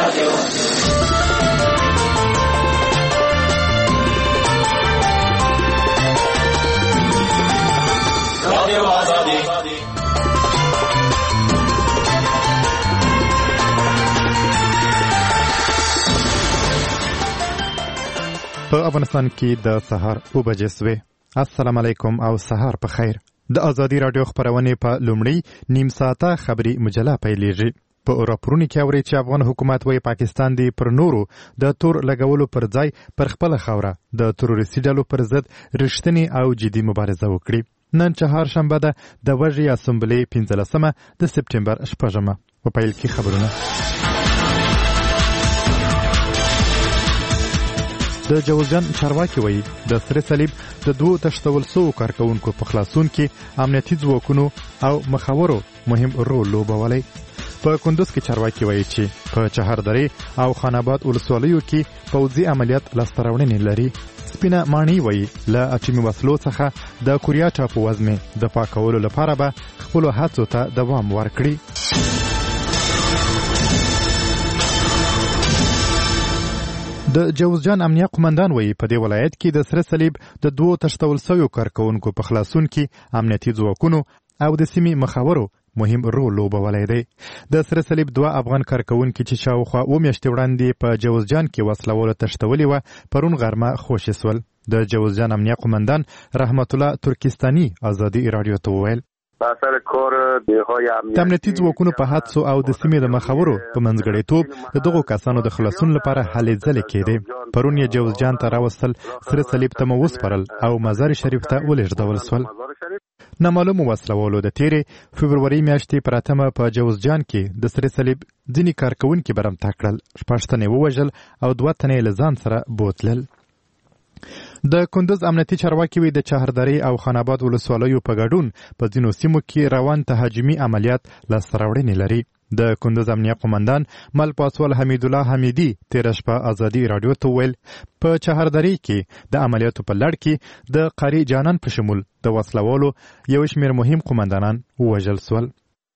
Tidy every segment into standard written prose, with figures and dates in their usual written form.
په افغانستان کې د سهار 9 بجې سوې. السلام علیکم او سهار په خیر. د ازادي رادیو خبرونه په لومړی نیم ساعته خبري مجله پیلېږي. په راپورونو کې اوري چې افغان حکومت وايي پاکستان دی پر نورو د تور لګولو پر ځای پر خپل خوره د تروریستي ډلو پر ضد رښتینی او جدي مبارزه وکړي. نن چهارشنبه ده د وژې اسمبلی 15 د سپټمبر 8 په پیل کې خبرونه. د جوزجان چارواکي وایي د سره صلیب د 2 تشتول سو کارکونکو په خلاصون کې امنیتي ځواکونو او مخاورو مهم رول لوبولی. په کندوز کې چارواکي وایي چې په چهاردرې او خاناباد ولسوالیو کې پوځي عملیات لاسته راوړنې لري. سپینه ماڼۍ وایي له اټومي وسلو څخه د کوریا ټاپووزمې د پاکولو لپاره به خپلو هڅو ته دوام ورکړي. د جوزجان امنیه قومندان وایي په دې ولایت کې د سره صلیب د 2 تشتول سوو کارکونکو په خلاصون کې امنیتي ځواکونو او د سیمې مخاورو مهم رول لوبولی دی. د سره صلیب 2 افغان کارکونکي چې شاوخوا 2 میاشتې وړاندې په جوزجان کې وسلواله تشتولې وه پرون غرمه خوشې سول. د جوزجان امنیه قومندان رحمت الله ترکستاني ازادي رادیو ته وویل د امنیتي ځواکونو په حادثو او د سیمې د مخاورو په منځګړیتوب د دغو کسانو د خلاصون لپاره هلې ځلې کېدې. پرون یې جوزجان ته راوستل، سره صلیب ته مو وسپارل او مزار شریف ته ولېږدول سول. نامعلومو وسلوالو د تیرې فبروري میاشتې پر 8 په جوزجان کې د سره صلیب ځینې کارکونکي برمته کړل، 6 تنې ووژل او 2 تنې له ځان سره بوتلل. د کندوز امنیتي چارواکي وی د چهاردرې او خاناباد ولسوالیو په ګډون په ځینو سیمو کې روان تهاجمي عملیات لاسته راوړنې لري. د کندوز امنیه قومندان مل پاسوال حمید الله حمیدي تېره شپه ازادي رادیو ته ویل په چهاردرې کې د عملیاتو په لړ کې د قاری جانان په شمول د وسلوالو یو شمېر مهم قومندانان ووژل سول.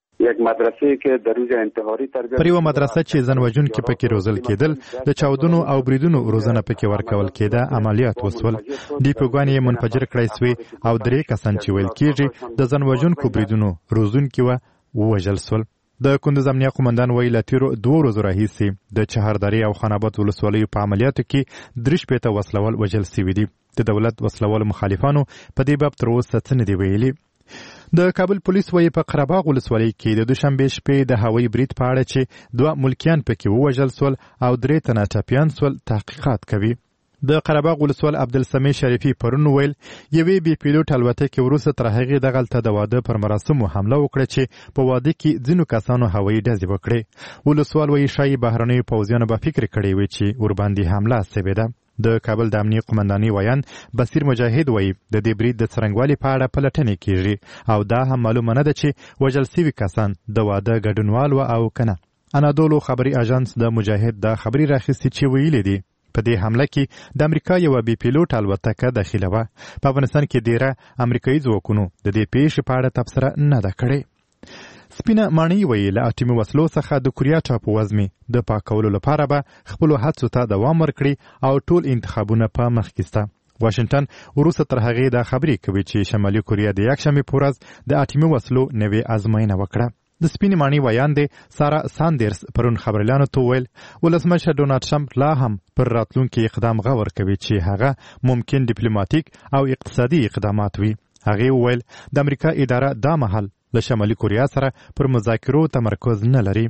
پر یوه مدرسه چې ځانوژونکي پکې روزل کېدل، د چاودنو او بریدونو روزنه پکې ورکول کېده، عملیات وسول. ډیپوګانې یې منفجر کړای سوې او 3 کسان چې ویل کېږي د ځانوژونکو بریدونو روزونکي ووژل سول. د کندوز امنیه قومندان وایي له تېرو 2 ورځو راهیسې د چهاردرې او خاناباد ولسوالیو په عملیاتو کې 3 وسلوال وژل سوي دي. د دولت وسلوالو مخالفانو په دې باب تر اوسه څه نه دي ویلي. د کابل پولیس وایي په قرهباغ ولسوالۍ کې د دوشنبې شپې د هوایي برید په اړه چې 2 ملکیان پکې ووژل سول او 3 تنه ټپیان سول تحقیقات کوي. د قرهباغ ولسوال عبدالسمیع شریفي پرون ویل یوې بې پیلوټ الوتکې وروسته تر هغې دغلته د واده پر مراسمو حمله وکړه چې په واده کې ځینو کسانو هوایي ډزې وکړې. ولسوال وایي ښایي بهرنیو پوځیانو به فکر کړی وي چې ورباندې حمله سوې ده. د کابل د امنیه قومندانۍ ویان بصیر مجاهد وایي د دې برید د څرنګوالي په اړه پلټنې کیږي او دا هم معلومه نه ده چې وژل سوي کسان د واده ګډونوال و او کنه. انادولو خبري اژانس د مجاهد د خبري راخیستي چې ویلي دي په دې حمله کې د امریکا یو بي پیلوټ الوتکه داخله وه. په افغانستان کې ډیره امریکایي ځواکونو د دې پیښې په اړه تبصره نه ده کړې. سپینه ماڼۍ وایي له اټومي وسلو څخه د کوریا ټاپووزمې د پاکولو لپاره به خپلو هڅو ته دوام ورکړي او ټول انتخابونه په مخ کې سته. واشنګټن وروسته تر هغې دا خبرې کوي چې شمالي کوریا د یکشنبې په ورځ د اټومي وسلو نوې ازموینه وکړه. د سپینې ماڼۍ ویان دی سارا ساندرز پرون خبریالانو ته وویل ولسمشر ډونالډ ټرمپ لا هم پر راتلونکي اقدام غور کوي چې هغه ممکن ډیپلوماټیک او اقتصادي اقدامات وي. هغې وویل د امریکا اداره دا مهال له شمالي کوریا سره پر مذاکرو تمرکز نه لري.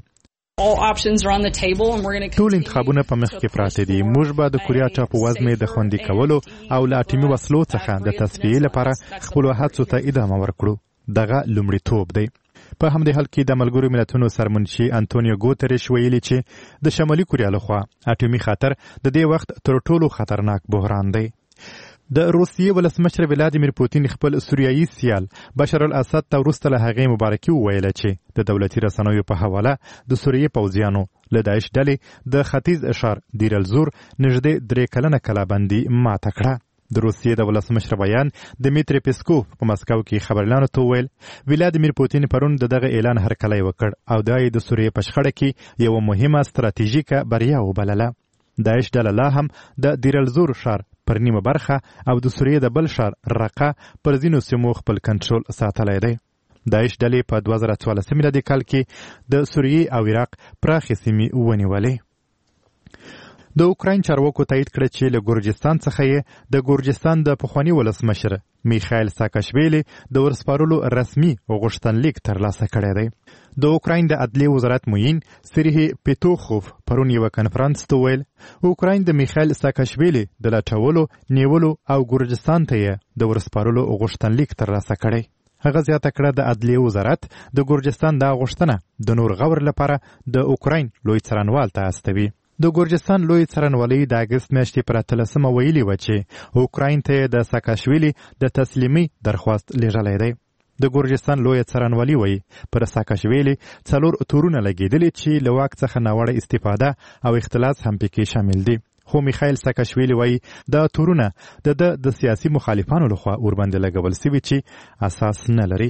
ټول انتخابونه په مخ کې پراته دي. موږ به د کوریا ټاپووزمې د خوندي کولو او له اټومي وسلو څخه د تصفیې لپاره خپلو هڅو ته ادامه ورکړو. دغه لومړیتوب دی. په همدې حال کې د ملګرو ملتونو سرمنشي انټونیو ګوتریش ویلي چې د شمالي کوریا لخوا اټومي خطر د دې وخت تر ټولو خطرناک بحران دی. د روسیې ولسمشر ولادیمیر پوتین خپل سوریایي سیال بشار الاسد ته وروسته له هغې مبارکي وویله چې د دولتي رسنیو په حواله د سوریې پوځیانو له داعش ډلې د ختیځ اشار دیر الزور نږدې 3 کلنه کلابندي ماته کړه. د روسیې د ولسمشر بیان دمیتری پیسکوف په مسکو کې خبريالانو ته وویل ولادیمیر پوتین پرون دغه اعلان هرکلی وکړ او دا یې د سوریې په شخړه کې یو مهمه ستراتیژیکه بریا وبلله. داعش ډله لا هم د دیرالزور ښار پر نیمه برخه او د سوریې د بل ښار رقه پر ځینو سیمو خپل کنټرول ساتلی دی. داعش ډلې په 2014 میلادي کال کې د سوریې او عراق پراخې سیمې ونیولې. د اوکراین چارواکو تایید کړ چې له ګورجستان څخه یې د ګورجستان د پخواني ولسمشر میخایل ساکاشویلی د ورسپارلو رسمي غوښتنلیک ترلاسه کړی دی. د اوکراین د عدلیې وزارت معین سریه پیتوخوف پرون یوه کنفرانس ته ویل اوکراین د میخایل ساکاشویلی د لټولو، نیولو او ګورجستان ته یې د ورسپارلو غوښتنلیک ترلاسه کړی. هغه زیاته کړه د عدلیې وزارت د ګورجستان دا غوښتنه د نور غور لپاره د اوکراین لوی څارنوال ته استوي. د ګورجستان لوی څارنوالۍ د اګست میاشتې پر 13 ویلي و چې اوکراین ته د ساکاشویلی د تسلیمي درخواست لیږلی دی. د ګورجستان لوی څارنوالي وایي پر ساکاشویلی 4 تورونه لګېدلي چې له واک څخه ناوړه استفاده او اختلاس هم پکې شامل دي. خو میخایل ساکاشویلی وایي دا تورونه د سیاسي مخالفانو لخوا ورباندې لګول سوي چې اساس نه لري.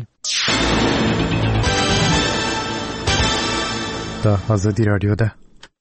دا ازادي راډیو ده.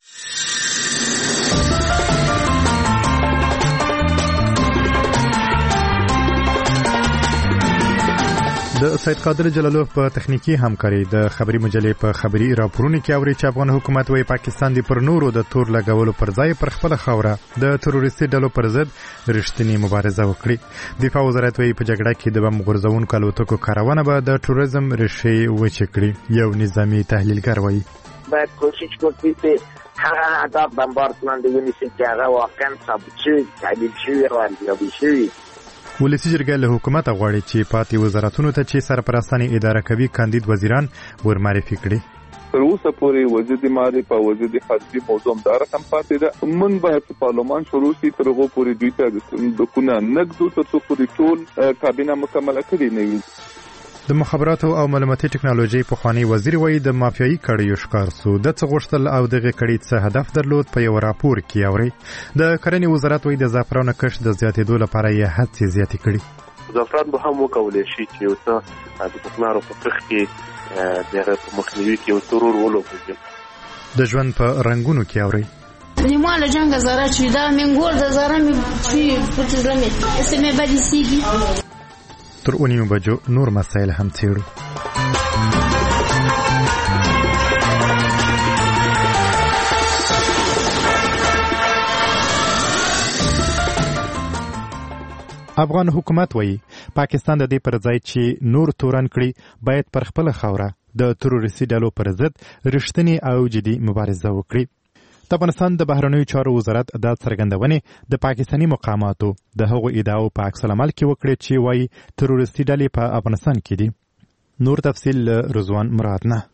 د سید قادر جلالوف په تخنیکی همکاري د خبري مجلې په خبري راپورونو کې اوري چې افغان حکومت وايي پاکستان دی پر نورو د تور لګولو پر ځای پر خپل خوره د تروریستي ډلو پر ضد رښتینی مبارزه وکړي. دفاع وزارت وايي په جګړه کې د بم غورځونکو الوتکو کاروانه به د تروریزم ریښې وچې کړي. یو نظامی تحلیلګر وايي باید کوشش وکړي چې هغه اهداف بمباردمنت ونیسي چې هغه واقعا ثابت شوي، تعبیر شوي او ارزیابي شوي. ولسی جرګه له حکومت غواړي چې پاتې وزارتونو ته چې سرپرستانې اداره کوي کاندید وزیران ورمعرفي کړي. تر اوسه پورې وزیر مالی په وزیر خارجي موضوع دا رقم پاتې ده. من به پارلمان شروع شي تر هغه پورې دوی ته د کونه نقدو تر څو پورې ټول کابینه مکمله کړي نه وي. د مخابراتو او معلوماتي ټکنالوژي پخوانی وزیر وایي د مافیایي کړیو ښکار سو د څه غوښتل او دغه کړي څه هدف درلود په یو راپور کې اوري. د کرنې وزارت وایي د زعفرانو کښت د زیاتېدو لپاره یې هڅې زیاتې کړي. زعفران به هم وکولای شي چې یو څه د کوکنارو په کښت کې دغه په مخنیوي کې یو څه رول ولوبوي. د ژوند په رنگونو کې اوري نیمال جنگ زاره چی دا منگول دا زاره می چی پوتزلمت اسمه بدی سیگی. تر 9 بجو نور مسائل هم څېړو. افغان حکومت وایي پاکستان د دې پر ځای چې نور تورن کړي باید پر خپل خوره د تروریستي ډلو پر ضد رښتینی او جدي مبارزه وکړي. د افغانستان د بهرنیو چارو وزارت دا څرګندونې د پاکستاني مقاماتو د هغو ادعاو په عکس العمل کې وکړې چې وایي تروریستي ډلې په افغانستان کې دي. نور تفصیل رضوان مراد نه.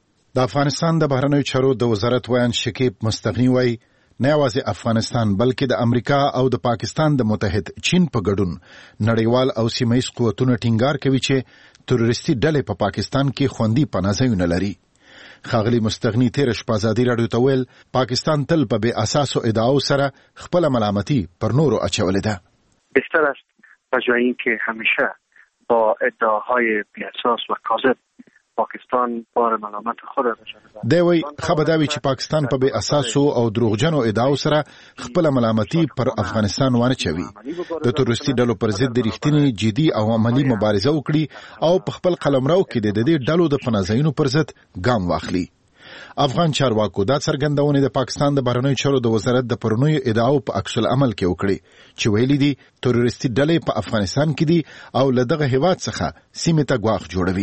د افغانستان د بهرنیو چارو د وزارت ویان شکیب مستغنی وایي نه یوازې افغانستان بلکې د امریکا او د پاکستان د متحد چین په ګډون نړیوال او سیمه‌ییز قوتونه ټینګار کوي چې تروریستي ډلې په پاکستان کې خوندي پناه ځایونه لري. خاغلی مستغنی تیر شپه ازادي راډیو ته ویل پاکستان تل په بې اساسو ادعاو سره خپل ملامتي پر نورو اچولې ده. بهتر است به جای اینکه همیشه با ادعاهای بی اساس و کاذب پاکستان بار ملامت خود را بشنود. دی وی خبرداوی چې پاکستان په بې اساسو او دروغجنو ادعاو سره خپل ملامتي پر افغانستان وانه چوي. د تروریستي ډلو پر ضد رښتینی جدي او عملی مبارزه وکړي او په خپل قلمرو کې د دې ډلو د پناهځایونو پر ضد ګام واخلي. افغان چارواکو دا څرګندونه د پاکستان د بهرنیو چارو د وزارت د پرونیو ادعاو په عکس العمل کې وکړي چې ویلي دي تروریستي ډلې په افغانستان کې دي او له دغه هیواد څخه سیمې ته ګواښ جوړوي.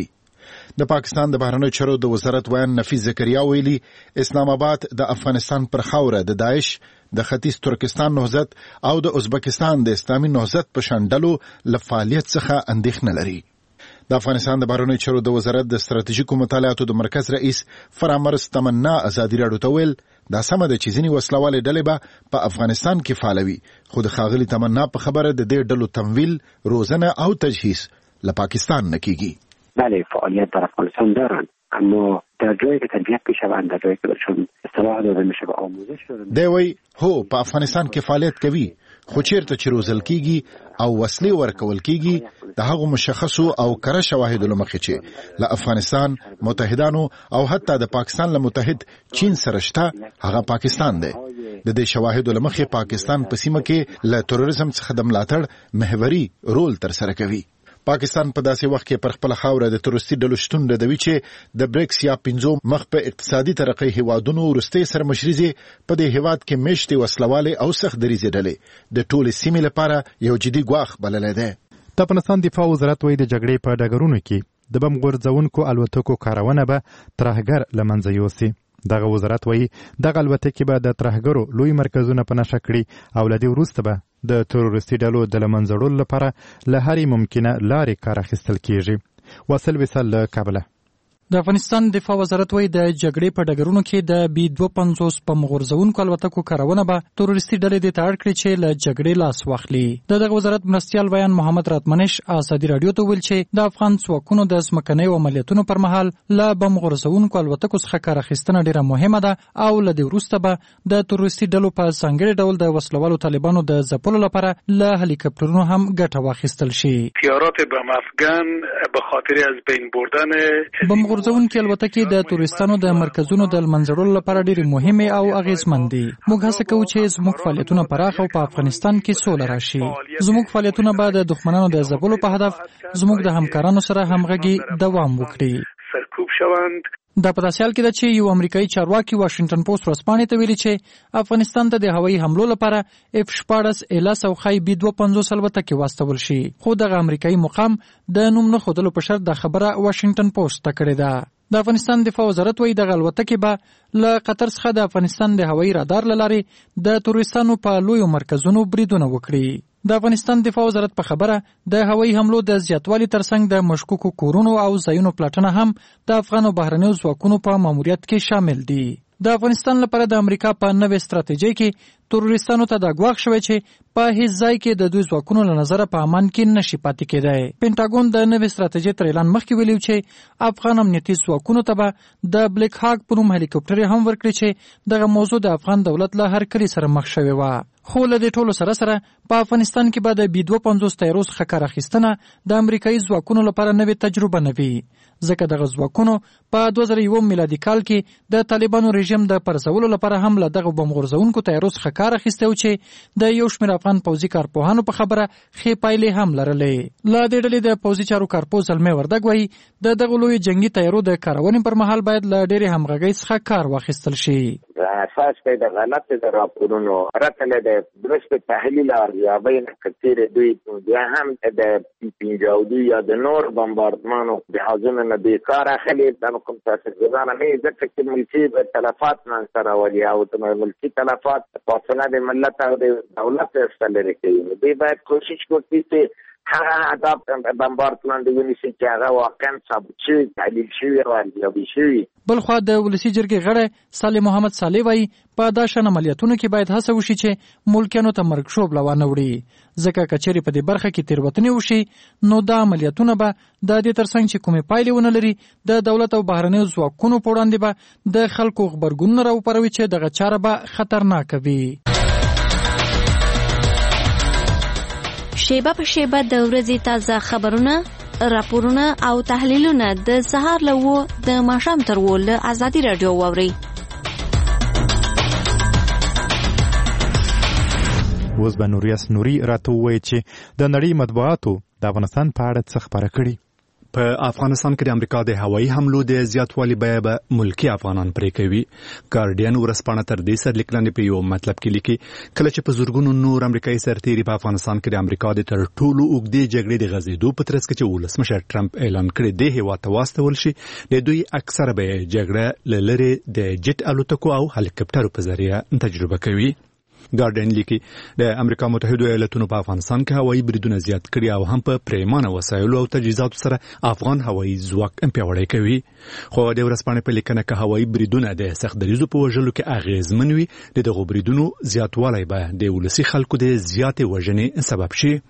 د پاکستان د بهرنیو چارو د وزارت ویان نفیس زکریا ویلي اسلام آباد د افغانستان پر خوره د داعش د ختیځ ترکستان نهضت او د ازبکستان د اسلامي نهضت په شان ډلو له فعالیت څخه اندېښنه لري. د افغانستان د بهرنیو چارو د وزارت د ستراتیژیکو مطالعاتو د مرکز رئیس فرامرز تمنا ازادي راډیو ته ویل دا سمه ده چې ځینې وسلوالې ډلې به په افغانستان کې فعالوي خو د ښاغلي تمنا په خبره د دې ډلو تمویل روزنه او تجهیز له پاکستان نه کیږي. بله فعالیت در افغانستان دارند اما در جایی که تربیت میشوند در جایی که برشون اصطلاح داده میشه و آموزش داده دی وی هو په افغانستان کې فعالیت کوي خو چیرته چې روزل کیږي او وسلې ورکول کیږي د هغو مشخصو او کره شواهدو لمخې چې له افغانستان، متحدانو او حتی د پاکستان له متحد چین سره شته، هغه پاکستان دی. د دې شواهدو لمخې پاکستان په سیمه کې له تروریزم څخه د ملاتړ محوري رول ترسره کوي. پاکستان په داسې وخت کې پر خپل خاوره د تروریستي ډلو شتون ردوي چې د بریکس یا 5 مخ په اقتصادي ترقۍ هیوادونو وروستۍ سرمشري په دې هیواد کې میشتي وسلواله او سخت دریزې ډلې د ټولې سیمې لپاره یو جدي ګواښ بللی دی. د افغانستان دفاع وزارت وایي د جګړې په ډګرونو کې د بم غورځونکو الوتکو کارونه به ترهګر له منځه یوسي. دغه وزارت وایي دغه الوتکې به د ترهګرو لوی مرکزونه په نښه کړي او له دې وروسته به د تروریستي ډلو د له منځه وړلو لپاره له هرې ممکنه لارې کار اخیستل کیږي. واصل وصال له کابله. د افغانستان دفاع وزارت وایي د جګړې په ډګرونو کې د B-52 بم غورځونکو الوتکو کارونه به تروریستي ډلې د تاړ کړي چې له جګړې لاس واخلي. دغه وزارت مرستیال بیان محمد راتمنش ازادي رادیو ته ویل چې د افغان ځواکونو د ځمکنیو عملیاتونو پر مهال له بم غورځونکو الوتکو څخه کار اخیستنه ډیره مهمه ده او له دې وروسته به د تروریستي ډلو په ځانګړي ډول د وسلوالو طالبانو د ځپلو لپاره له هلیکاپټرونو هم ګټه واخیستل شي. تیارات بم افغان به خاطر از بین بردن غورځونکي الوتکې د تورستانو د مرکزونو د منځړلو لپاره ډېرې مهمه او اغیزمن دي. موږ هڅه کوو چې زموږ فعالیتونه پراخ او په افغانستان کې سوله راشي. زموږ فعالیتونه به د دښمنانو د ځپلو په هدف زموږ د همکارانو سره همغږي دوام وکړي. سرکوب شوند. دا په داسې حال کې ده چې یو امریکایي چارواکي واشنگټن پوسټ ورځپاڼې ته ویلي چې افغانستان ته د هوایي حملو لپاره F-14 ایلاس او خای B-52 الوتکې واستول شي. خو دغه امریکایي مقام د نوم نه ښودلو په شرط د خبره واشنگټن پوسټ ته کړې ده. د افغانستان دفاع وزارت وایي دغه الوتکې به له قطر څخه د افغانستان د هوایي رادار له لارې د تروریستانو په لویو مرکزونو بریدونه وکړي. د افغانستان دفاع وزارت په خبره د هوایي حملو د زیاتوالي ترڅنګ د مشکوکو کورونو او ځایونو پلټنه هم د افغان او بهرنیو ځواکونو په ماموریت کې شامل دي. د افغانستان لپاره د امریکا په نوې ستراتیژۍ کې تروریستانو ته دا ګواښ شوی چې په هیڅ ځای کې د دوی ځواکونو له نظره په امان کې نشي پاتې کېدای. پینټاګون د نوې ستراتیژۍ تر اعلان مخکې ویلي چې افغان امنیتي ځواکونو ته به د بلیک هاک په نوم هلیکاپټر هم ورکړي چې دغه موضوع د افغان دولت له هرکلي سره مخ شوې وه. خو له دې ټولو سره سره په افغانستان کې به د B-52 تیارو څخه کار اخیستنه د امریکایي ځواکونو لپاره نوې تجربه نه وي، ځکه دغه ځواکونو په 2001 میلادي کال کې د طالبانو رژیم د پرځولو لپاره هم له دغه بم غورځونکو تیارو څخه کار اخیستی و چې د یو شمېر افغان پوځي کارپوهانو په خبره ښې پایلې هم لرلې. له دې ډلې د پوځي چارو کارپوه زلمی وردګ وایي د دغو لویو جنګي تیارو د کارونې پر مهال باید له ډېرې همغږۍ څخه کار واخیستل شي. اساس کې د غلط د راپورونو راتله د درست تحلیل ارزیابۍ نه کثیر دوی بیا هم د پینځاودي یا د نور بمباردمانو د حاضر نه بیکاره خلی د کوم تاسیسات نه ځکه چې ملکی تلفات من سره ولي او د ملکی تلفات فاصله د ملت او د دولت سره لري. دوی باید کوشش وکړي چې هغه اهداف بمباردمان د ونیسي چې هغه واقعا ثابت شوي، تحلیل شوي او ارزیابي شوي. بلخوا د ولسي جرګې غړی صالح محمد صالح وایي په دا شان عملیاتونو کې باید هڅه وشي چې ملکیانو ته مرګ شوبله وانه وړي، ځکه که چیرې په دې برخه کې تېروتنې وشي نو دا عملیاتونه به د دې ترڅنګ چې کومې پایلې ونه لري د دولت او بهرنیو ځواکونو په وړاندې به د خلکو غبرګونونه راوپاروي چې دغه چاره به خطرناکه وي. شیبه په شیبه د ورځې تازه خبرونه، راپورونه او تحلیلونه د سهار له 9 د ماښام تر 10 له ازادي رادیو واورئ. اوس به نوریاس نوري راته ووایي چې د نړۍ مطبوعاتو د افغانستان په اړه څه خبره کړي. په افغانستان کې د امریکا د هوایي حملو د زیاتوالي بیه به ملکی افغانان پرې کوي. ګارډین ورځپاڼه تر دې سره لیکلنې په یو مطلب کې لیکي کله چې په زورګونو نور امریکایي سرتیري په افغانستان کې د امریکا د تر ټولو اوږدې جګړې د غزېدو په ترڅ کې چې ولسمشر ټرمپ اعلان کړی دی هیواد ته واستول شي، د دوی اکثره به جګړه له لرې د جټ الوتکو او هلیکاپټرو په ذریعه تجربه کوي. ګارډین لیکي د امریکا متحده ایالاتونو په افغانستان کې هوایي بریدونه زیات کړي او هم په پریمانه وسایلو او تجهیزاتو سره افغان هوایي ځواک پیاوړی کوي. خو د ورځپاڼې په لیکنه کې هوایي بریدونه د سخت دریزو په وژلو کې اغیزمن وي، د دغو بریدونو زیاتوالی به د ولسي خلکو د زیاتې وژنې سبب شي.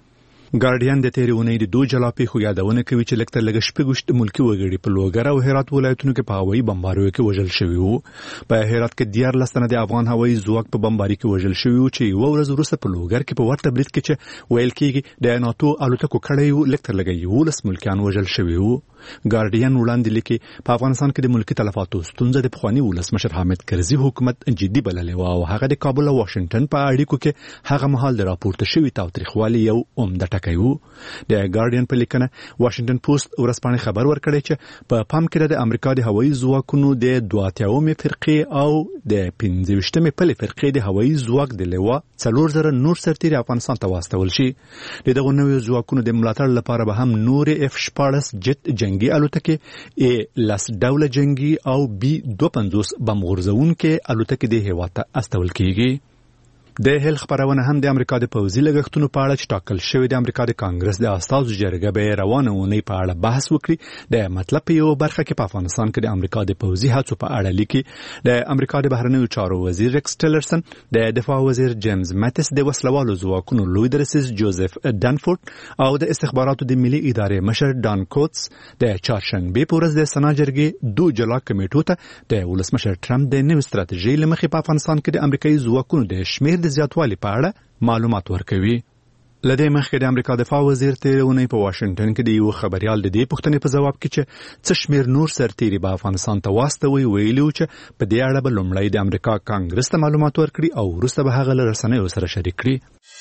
ګارډین د تیرې اونۍ د 2 جلا پیښو یادونه کوي چې لکه لږ شپږ ملکی وګړي په لوګر او هرات ولایتونو کې په هوایي بمباریو کې وژل شوي وو. په هرات کې 14 تنه د افغان هوایي ځواک په بمباري کې وژل شوي وو چې یو ورځ وروسته په لوګر کې په ورته برید کې چې ویل کېږي د ناتو الوتکو کړیو لکه لګي 11 ملکیان وژل شوي وو. ګارډین وړاندې لیکي په افغانستان کې د ملکی تلفاتو ستونزه د پخوانی ولسمشر حامد کرزي حکومت جدي بللې و او هغه د کابل او واشنگټن په اړیکو کې هغه مهال د راپورته شوی تاوتریخوالي یو عمده ټکی وو. د ګارډین په لیکنه واشنگټن پوسټ ورځپاڼه خبر ورکړی چې په پام کې د امریکا د هوایي ځواکونو د 82مې فرقې او د 15مې پلې فرقې د هوایي ځواک د لوا 4000 نور سرتیري افغانستان ته واستول شي. دغه نوې ځواکونو د ملاتړ لپاره به هم نور F-14 جت جنگي الوتکې لاس ډول جنگي او B-52 بم غورځونکې الوتکې د هیواد ته استول کیږي. د هل خبرونه هم د امریکا د پوځي لګښتونو په اړه چې ټاکل شوی د امریکا د کانګرس د استازو جرګه به روانه ونی په اړه بحث وکړي. د مطلب یو برخه کې په افغانستان کې د امریکا د پوځي هڅو په اړه لیکي. د امریکا د بهرنیو چارو وزیر ریکس ټیلرسن، د دفاع وزیر جیمز ماتیس، د وسلوالو ځواکونو لوی درسیس جوزف دانفورد او د استخباراتو د ملي ادارې مشر ډان کوتس د چهارشنبه په ورځ د سنا جرګې 2 جلا کمیټو ته د ولسمشر ټرمپ د نوې ستراتیژۍ لمخې په افغانستان کې د امریکایي ځواکونو د شمیر د زیاتوالي په اړه معلومات ورکوي. لدې مخکې د امریکا دفاع وزیر تیرونی په واشنگټن کې د یو خبريال د دې پوښتنې په جواب کې چې څه شمیر نور سرتیري به افغانستان ته واستوي ویلي چې په دې اړه به لومړی د امریکا کانګرس ته معلومات ورکړي او وروسته به هغه له رسنیو سره شریک کړي.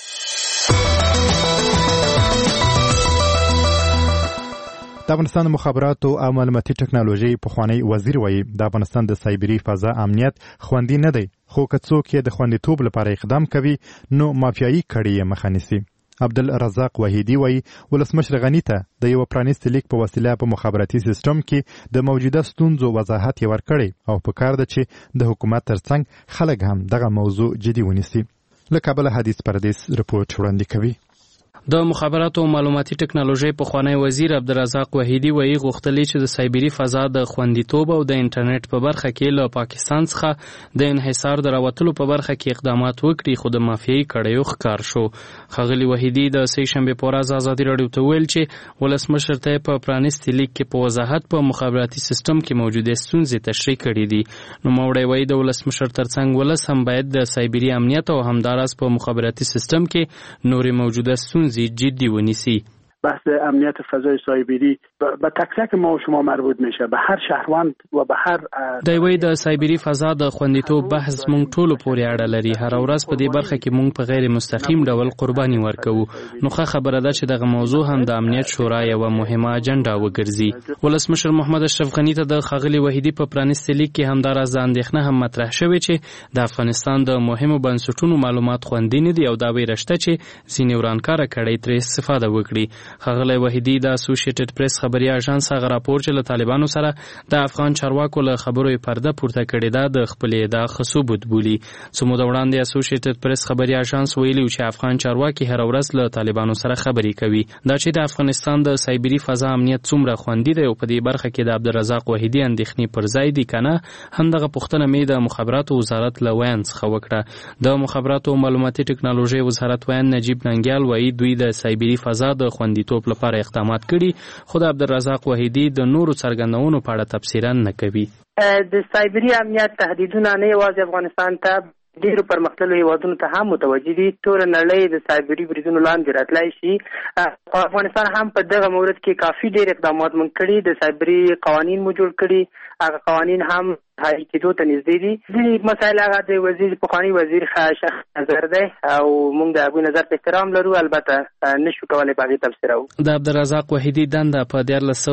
د افغانستان مخابراتو او معلوماتي ټکنالوژي پخوانی وزیر وایي د افغانستان د سایبري فضا امنیت خوندي نه دی، خو که څوک یې د خوندیتوب لپاره اقدام کوي نو مافیایي کړي یې مخه نیسي. عبدالرزاق وحیدی وایي ولسمشر غني ته د یو پرانیستي لیک په وسیله په مخابراتي سیستم کې د موجوده ستونزو وضاحت یې ورکړی او په کار ده چې د حکومت ترڅنګ خلک هم دغه موضوع جدي ونیسي. له کابل حدیث پردیس رپورټ وړاندې کوي. د مخابراتو او معلوماتي ټکنالوژي پخوانی وزیر عبدالرزاق وحیدی وایي غوښتلی چې د سایبري فضا د خوندیتوب او د انټرنیټ په برخه کې له پاکستان څخه د انحصار د راوتلو په برخه کې اقدامات وکړي، خو د مافیایي کړیو ښکار شو. ښاغلي وحیدی د سې شنبې په ورځ ازادي راډیو ته ویل چې ولسمشر ته په پرانیستي لیک کې په وضاحت په مخابراتي سیستم کې موجوده ستونزې تشریح کړي دي. نوموړی وایي د ولسمشر ترڅنګ ولس هم باید د سایبري امنیت او همداراز په مخابراتي سیستم کې نورې موجوده ستونزې جدی ونیسی. بحث امنیت فضای سایبری به تک تک ما و شما مربوط میشه، به هر شهروند و به هر دوی د سایبری فضا د خوندیتوب بحث مونږ ټولو پورې اړه لري. هر ورځ په دې برخه کې مونږ په غیر مستقیم ډول قرباني ورکوو. نو خبره ده چې دغه موضوع هم د امنیت شورا یو مهمه اجنډا وګرځي. ولسمشر محمد اشرف غنی ته د ښاغلي وحیدی په پرانیستي لیک کې همداراز د اندېښنه هم مطرح شوې چې د افغانستان د مهمو بنسټونو معلومات خوندي نه دي او دا ویرشته چې ځینې ورانکاره کړۍ ترې استفاده وکړي. ښاغلی وحیدی د اسوسییټډ پریس خبري اژانس هغه راپور چې له طالبانو سره د افغان چارواکو له خبرو پرده پورته کړې ده د خپل ادعا ثبوت بولي. څومره وړاندې اسوسییټډ پریس خبري اژانس ویلي چې افغان چارواکي هر ورځ له طالبانو سره خبري کوي. دا چې د افغانستان د سایبري فضا امنیت څومره خوندي دی او په دې برخه کې د عبدالرزاق وحیدی اندېښنې پر ځای دي کنه، همدغه پوښتنه مې د مخابراتو وزارت له ویان څخه وکړه. د مخابراتو او معلوماتي ټکنالوژي وزارت ویان نجیب ننګیال وایي دوی د سایبري فضا د خوندیتوب لپاره اقدامات کړي، خو د عبدالرزاق وحیدی د نورو څرګندونو په اړه تفسیرا نه کوي. د سایبري امنیت تهدیدونه نه یوازې افغانستان ته ډیرو پرمختللو هیوادونو ته هم متوجه دي. ټوله نړۍ د سایبري بریدونو لاندې راتلی شي. افغانستان هم په دغه مورد کې کافي ډیر اقدامات مونږ کړي. د سایبري قوانین مو جوړ کړي، هغه قوانین هم حل کېدو ته نږدې دي. ځینې مسایل هغه د وزیر پخوانی وزیر شخص نظر دی او موږ د هغوی نظر ته احترام لرو، البته نشو کولی په هغې تبصره وکړو. د عبدالرزاق وحیدی دنده په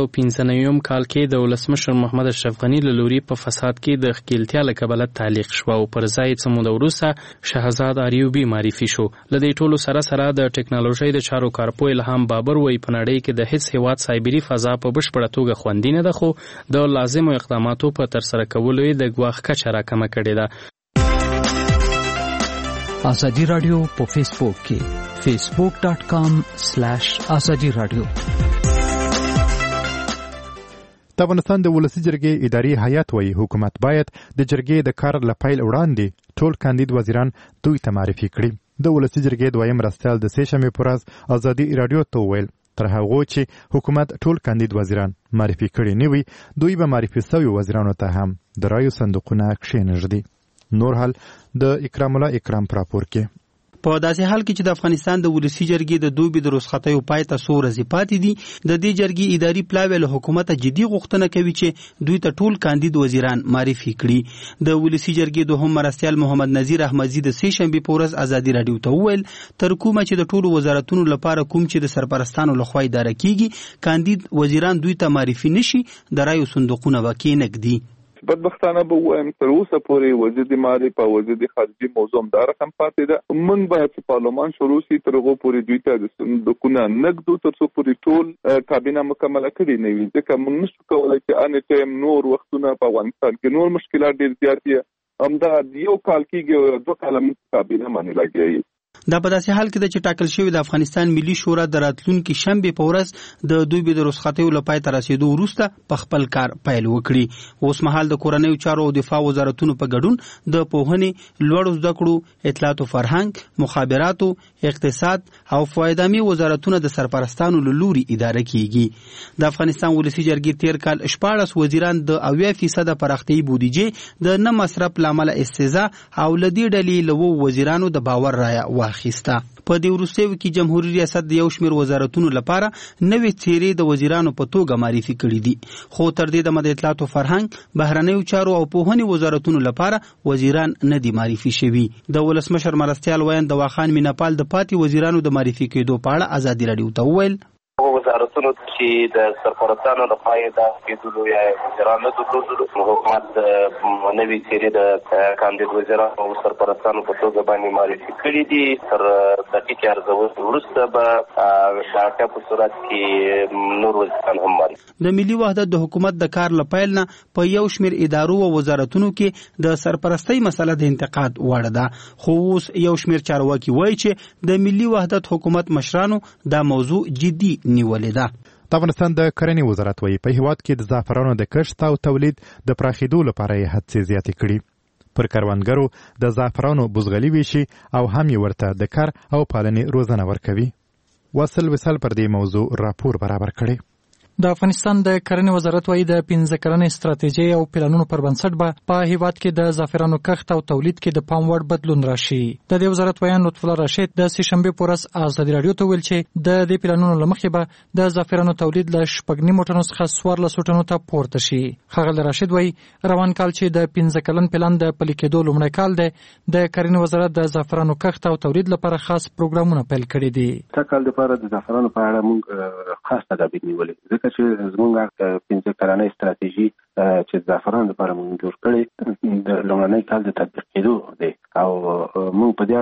1995 کال کې د ولسمشر محمد اشرف غني له لوري په فساد کې د ښکېلتیا له کبله تعلیق شوه او پر ځای څه موده وروسته شهزاد ایوبي معرفي شو. له دې ټولو سره سره د ټکنالوژۍ د چارو کارپوه الهام بابر وایي په نړۍ کې د هیڅ هیواد سایبري فضا په بشپړه توګه خوندي نه ده، خو د لازمو اقداماتو په ترسره کولو یې د ګواښ کچه راکمه کړې ده. ازادي راډیو په فیسبوک کې facebook.com/ازادي راډیو. د افغانستان د ولسي جرګې اداري هیئت وایي حکومت باید د جرګې د کار له پیل وړاندې ټول کاندید وزیران دوی ته معرفي کړي. د ولسی جرګې دویم مرستیال د سې شنبې پر ورځ ازادي رادیو ته وویل تر هغه چې حکومت ټول کاندید وزیران معرفي کړي نه وي دوی به معرفي شوي وزیرانو ته هم د رایو صندوقونه کښېنږدي. نور حال د اکرام الله اکرام پر راپور کې په داسې حال کې چې د افغانستان د ولسی جرګې د دوبي د رخصتیو پای ته څو ورځې پاتې دي د دې جرګې اداري پلاوی له حکومت جدي غوښتنه کوي چې دوی ته ټول کاندید وزیران معرفي کړي. د ولسی جرګې دوهم مرستیال محمد نذیر احمدزي د سې شنبې په ورځ ازادي رادیو ته وویل تر کومه چې د ټولو وزارتونو لپاره کوم چې د سرپرستانو لخوا اداره کیږي کاندید وزیران دوی ته معرفي نشي د رایو صندوقونه به کېنږدي. بدبختانه به وایم تر اوسه پورې وزیر د مالیې په وزیر د خارجي موضوع دا رقم پاتې ده. موږ به چې پارلمان شروع شي تر هغه پورې دوی ته د صندوقونه نقدو تر څو پورې ټول کابینه مکمله کړي نه وي ځکه موږ نشو کولی چې ان ټایم نور وختونه په افغانستان کې نور مشکلات ډېر زیات دي همدا یو کال کېږي 2 کاله موږ کابینه باندې لګیږي. دا په داسې حال کې ده چې ټاکل شوی د افغانستان ملي شورا د راتلونکي شنبې په ورځ د دوبي د رخصتیو له پای ته رسیدو وروسته په خپل کار پیل وکړي. اوس مهال د کورنیو چارو او دفاع وزارتونو په ګډون د پوهنې لوړو زده کړو اطلاعات او فرهنګ مخابراتو اقتصاد او فایدامي وزارتونه د سرپرستانو له لوري اداره کیږي. د افغانستان ولسی جرګې تیر کال 14 وزیران د 80% پراختیايي بودیجې د نه مصرف لامل استهزاء او لدی ډلې له وزیرانو د باور رایه واخیسته. په دې وروستیو کې جمهوریت ریاست د یو شمېر وزارتونو لپاره نوې څیرې د وزیرانو په توګه معرفي کړي دي خو تر دې د اطلاعات او فرهنګ بهرنیو چارو او پوهنې وزارتونو لپاره وزیران نه دي معرفي شوي. د ولسمشر مرستیال ویاند دواخان میناپال د پاتې وزیرانو د معرفي کېدو په اړه ازادي رادیو ته وویل وزارتونو چې د سرپرستانو لخوا د کېدلو یا وزیرانو د درلودلو حکومت نوې څیرې د کاندید وزیرانو او سرپرستانو په توګه باندې معرفي کړي دي. تر دقیقې ارزونې وروسته به د اړتیا په صورت کې نور وزیران هم معرفي. د ملي وحدت د حکومت د کار له پیل نه په یو شمېر ادارو او وزارتونو کې د سرپرستۍ مسله د انتقاد وړ ده خو اوس یو شمېر چارواکي وایي چې د ملي وحدت حکومت مشرانو دا موضوع جدي نیولې ده. د افغانستان د کرنې وزارت وایي په هیواد کې د زعفرانو د کښت او تولید د پراخېدو لپاره یې هڅې زیاتې کړي. پر کروندګرو د زعفرانو بوزغلي ویشي او هم یې ورته د کار او پالنې روزنه ورکوي. واصل وصال پر دې موضوع راپور برابر کړي. د افغانستان د کرنې وزارت وایي د 15 کلنې ستراتیژۍ او پلانونو پر بنسټ به په هیواد کې د زعفرانو کښت او تولید کې د پام وړ بدلون راشي. د دې وزارت ویان لطف الله راشد د سې شنبې په ورځ ازادي رادیو ته ویل چې د دې پلانونو له مخې به د زعفرانو تولید له 4.5 ټنو څخه 14 ټنو ته پورته شي. ښاغلی راشد وایي روان کال چې د 15 کلن پلان د پلي کېدو لومړی کال دی د کرنې وزارت د زعفرانو کښت او تولید لپاره خاص پروګرامونه پیل کړي دي. تا کال لپاره د زعفرانو په اړه موږ خاص تدابیر نیولې ځکه چې زموږ 15 کلنۍ ستراتیژي چې د زعفرانو لپاره موږ جوړ کړې د لومړنۍ کال د تطبیق کېدو دی او موږ په دې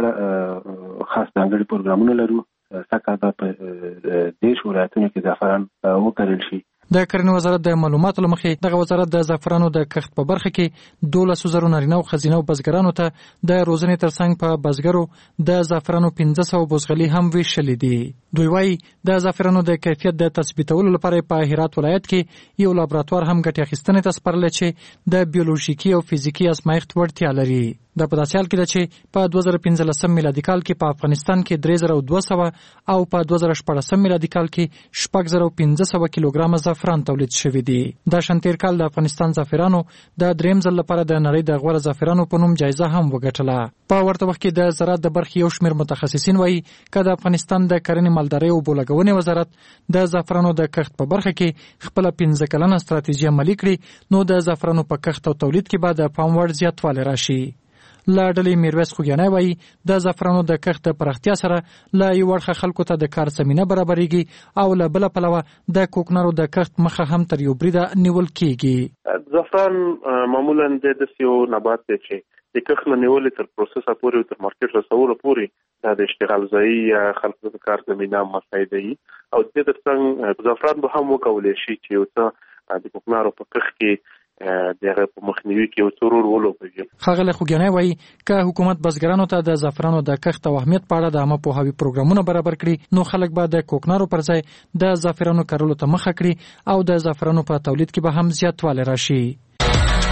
اړه خاص ځانګړي پروګرامونه لرو. سږکال به په 10 ولایتونو کې زعفران وکرل شي. د کرنې وزارت د معلوماتو لمخې دغه وزارت د زعفرانو د کښت په برخه کې 12,000 نارینه او ښځینه او بزګرانو ته د روزنې ترڅنګ په بزګرو د زعفرانو 1500 بوزغلي هم ویشلې دي. دوی وایي د زعفرانو د کیفیت د تثبیتولو لپاره په هرات ولایت کې یو لابراتوار هم ګټې اخیستنې ته سپارلی چې د بیولوژیکي او فزیکي ازمایښت وړتیا لري. دا په داسې حال کې ده چې په 2015 میلادي کال کې په افغانستان کې 3200 او په 2014 میلادي کال کې 6500 کیلوګرامه زعفران تولید شوی دی. دا شنتیر کال د افغانستان زعفرانو د دریم ځل لپاره د نړۍ د غوره زعفرانو په نوم جایزه هم وګټله. په ورته وخت کې د زراعت د برخې یو شمېر متخصصین وایي که د افغانستان د کرنې مالدارۍ او بولګونې وزارت د زعفرانو د کښت په برخه کې خپل 15 کلنه ستراتیژي عملي کړي نو د زعفرانو په کښت او تولید کې به د پام وړ زیاتوالی راشي. لا ډلې میرویس خوګیانی وایي د زعفرانو د کښت د پراختیا سره لا یو اړخه خلکو ته د کار زمینه برابرېږي او له بله پلوه د کوکنارو د کښت مخه هم تر یو بریده نیول کېږي. زعفران معمولا د داسې یو نبات دی چې د کښت نه نیولې تر پروسسه پورې او تر مارکېټ رسولو پورې د اشتغال ځایي یا خلکو د کار زمینه مساعده وي او د دې ترڅنګ زعفران به هم وکولی شي چې یو څه د کوکنارو په کښت کې دغه په مخنیوي کې یو څه رول ولوبوي. ښاغلی خوګیانی وایي که حکومت بزګرانو ته د زعفرانو د کښت او اهمیت په اړه د عامه پوهاوي پروګرامونه برابر کړي نو خلک به د کوکنارو پر ځای د زعفرانو کرلو ته مخه کړي او د زعفرانو په تولید کې به هم زیاتوالی راشي.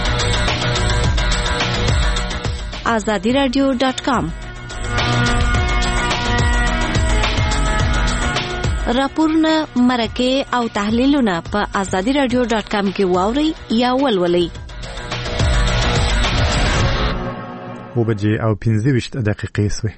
azadiradio.com راپورونه، مرکې او تحلیلونه په azadiradio.com کې واورئ یا ولولئ. 7:25 سوې.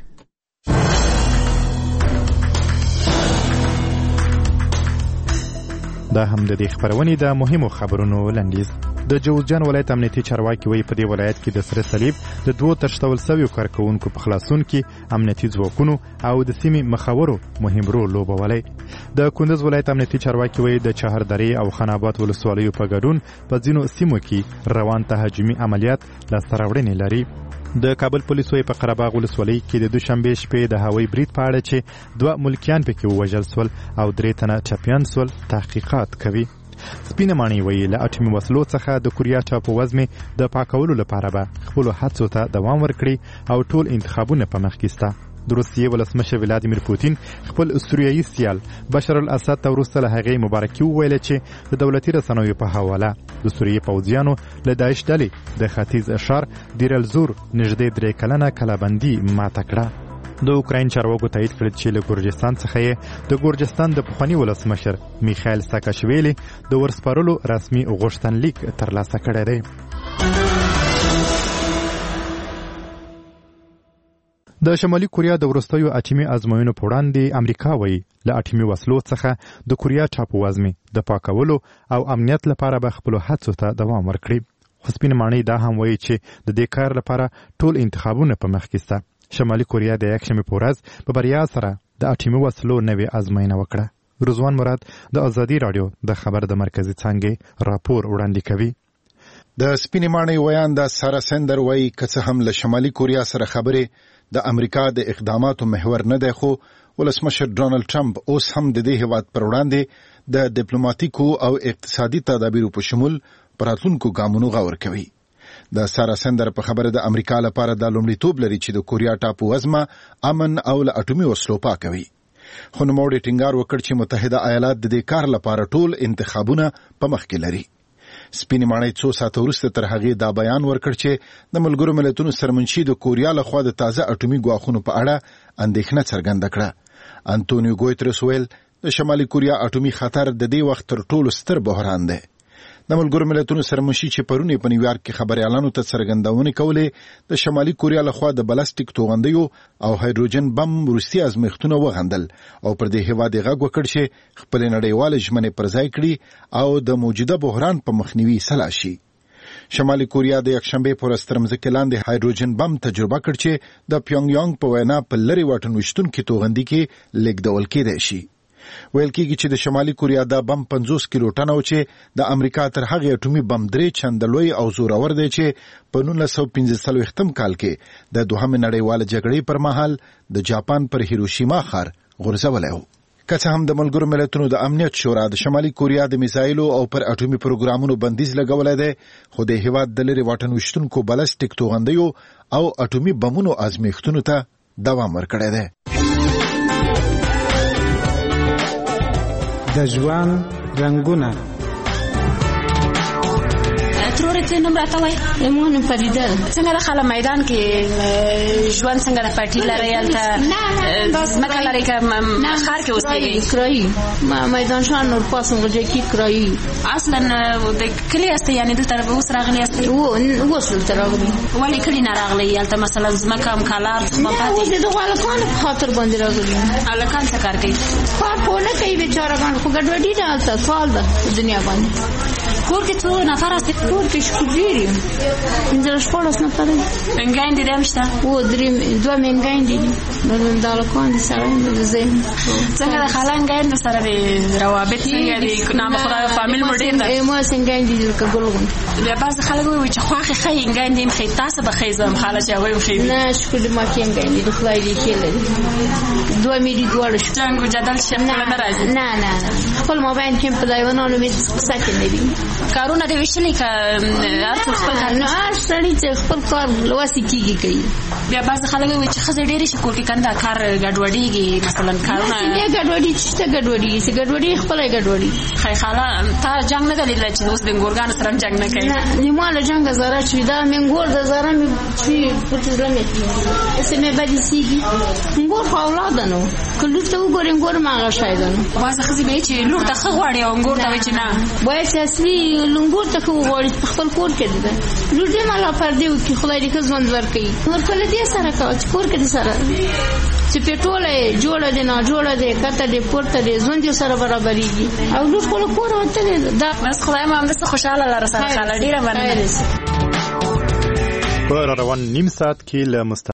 دا هم د دې خبرونې د مهمو خبرونو لنډیز. د جوزجان ولایت امنیتي چارواکي وایي په دې ولایت کې د سره صلیب د 2 تشتول سویو کارکونکو په خلاصون کې امنیتي ځواکونو او د سیمې مخاورو مهم رول لوبولی. د کندز ولایت امنیتي چارواکي وایي د چهردرې او خنابات ولسوالیو په ګډون په ځینو سیمو کې روان تهاجمي عملیات لاسته راوړنې لري. د کابل پولیسو په قرهباغ ولسوالۍ کې د دوشنبه شپې د هوایي برید په اړه چې 2 ملکیان پکې ووژل سول او 3 تنه ټپیان سول تحقیقات کوي. سپینه ماڼۍ وایي له اټومي وسلو څخه د کوریا ټاپو وزمې د پاکولو لپاره به خپلو هڅو ته دوام ورکړي او ټول انتخابونه په مخ کې سته. د روسیې ولسمشر ولادیمیر پوتین خپل استوریایي سیال بشار الاسد ته وروسته له هغې مبارکي وویله چې د دولتي رسنیو په حواله د سوریې پوځیانو له داعش ډلې د ختیځ ښار دیر الزور نږدې 3 کلنه کلابندي ماته کړه. د اوکراین چارواکو تایید کړی چې له ګورجستان څخه یې د ګورجستان د پخواني ولسمشر میخایل ساکاشویلی د ورسپارلو رسمي غوښتنلیک ترلاسه کړی دی. د شمالي کوریا د وروستیو اټومي ازموینو په وړاندې امریکا وایي له اټومي وسلو څخه د کوریا ټاپو وزمې د پاکولو او امنیت لپاره به خپلو هڅو ته دوام ورکړي. خو سپینه ماڼۍ دا هم وایي چې د دې کار لپاره ټول انتخابونه په مخ کې سته. شمالي کوریا د یکشنبې په ورځ په بریا سره د اټومي وسلو نوې ازموینه وکړه. رضوان مراد د ازادي راډیو د خبر د مرکزي څانګې راپور وړاندې کوي. د سپینې ماڼۍ ویانده سارا سندر وایي که څه هم له شمالي کوریا سره خبرې د امریکا د اقداماتو محور نه دی، خو ولسمشر ډونالد ټرمپ اوس هم د دې هیواد پر وړاندې د ډیپلوماټیکو او اقتصادي تدابیرو په شمول پر راتلونکو ګامونو غور کوي. د سارا سندر په خبره د امریکا لپاره د لومړیتوب لري چې د کوریا ټاپو وزمه امن او له اټومي وسلو پاکوي. خو نوموړي ټینګار وکړ چې متحده ایالات د دې کار لپاره ټول انتخابونه په مخ کې لري. سپینې ماڼۍ 2 ساعته وروسته تر هغې دا بیان ورکړ چې د ملګرو ملتونو سرمنشي د کوریا لخوا د تازه اټومي ګواښونو په اړه اندېښنه څرګنده کړه. انټونیو ګوترس ویل د شمالي کوریا اټومي خطر د دې وخت تر ټولو ستر بحران دی. د ملګرو ملتونو سرمنشي چې پرون په نیویارک کې خبريالانو ته څرګندونه کولې د شمالي کوریا لخوا د بلاستیک توغندیو او هایدروجن بم روسي ازمېښتونه وغندل او پر دې هیواد غږ وکړ چې خپل نړیوال ژمنې پر ځای کړي او د موجوده بحران په مخنیوي سلا شي. شمالي کوریا د یکشنبه پر سترمځکه لاندې هایدروجن بم تجربه کړ چې د پیونګ یانګ په وینا په لری واټن وشتونکو توغندي کې لیکدول کېدای شي. ویل کېږي چې د شمالي کوریا دا بم 50 کیلو ټنه و چې د امریکا تر هغه اټومي بم 3 چنده لوی او زورور دی چې په 1945 کال کې د دوهمه نړیواله جګړې پر مهال د جاپان پر هیروشیما ښار غورځولی و. که څه هم د ملګرو ملتونو د امنیت شورا د شمالي کوریا د میزایلو او پر اټومي پروګرامونو بندیز لګولای دی، خو د هیواد د لری واټن وشتونکو بلاستیک توغندیو او اټومي بمونو ازمېښتونو ته دوام ورکړی دی. د ژوند رنگونه ترورې ته نوم راته وای مون فریده څنګه د خاله میدان کې ژوند څنګه د پټی لري الته مکه لري که خار کې اوسېږي کرایي میدان شان نور پاسم وجه کې کرایي اصلا د کلی است یعنی دلته اوس راغلی است او وصل تراغلی ولی کلی نه راغلی الته مثلا زمکه هم کالار ما پاتې د غلکان خاطر باندې راغلی الکان څه کار کوي کار په نه کوي بیچارهګان خو ګډوډي نه الته سوال ده دنیا باندې کور کې څو نفر است کور کې شکوډيري انځل شپږ نفر انګاین دي دمشته و دریم دوه منګاین دي نو دالکان دي سره زه څنګه د خلان ګاین سره روابط څنګه دي نام خدای فامیل مډین ده مو څنګه دي ګلګون بیا باز خلک وي چې خواخي خې انګاین دي مخې تاسو به خېزم خاله چې وي خې نه شکوډ ما کې انګاین دي خدای دې کېله دوه مې دي دوه څنګه جدل شپ نه راځي نه خپل موبایل کې په دایوانو مې ساتل دي کارونه د وشلې ک ارڅ خپل کار نه سړی چې خپل کار لواسي کیږي کوي. بیا بعض خلک وایي چې خزه ډېرې شي کوټي کنده کار ګډوډيږي مثلا کارونه نه ګډوډي چې ګډوډي چې ګډوډي خپل ګډوډي. خای خاله تا جنگ نه دلیل چې اوس بنګورګان سره جنگ نه کوي. نه نیماله جنگ زاره چې دا منګور د زاره می چې پټ لمه اسمه باندې سیږي منګور اولاد نو کله ته وګورم ګور ما غشایدنو بعض خزه به چې لور ته خغواړي او ګور ته چې نه وای چې اصلي لنګور ته خغواړي خپل کور کې ده لور دې مالا پر دې چې خدای دې ځوان ورکړي نور کله دې سره کوي کور کې سره چې پټوله جوړه دي نه جوړه دي کته دې پورته دې ځوان دې سره برابرېږي او لور خپل کور وته دا بس خدای مو هم خوشاله لاره سره خاله ډیره باندې په روان نیم ساعت کې له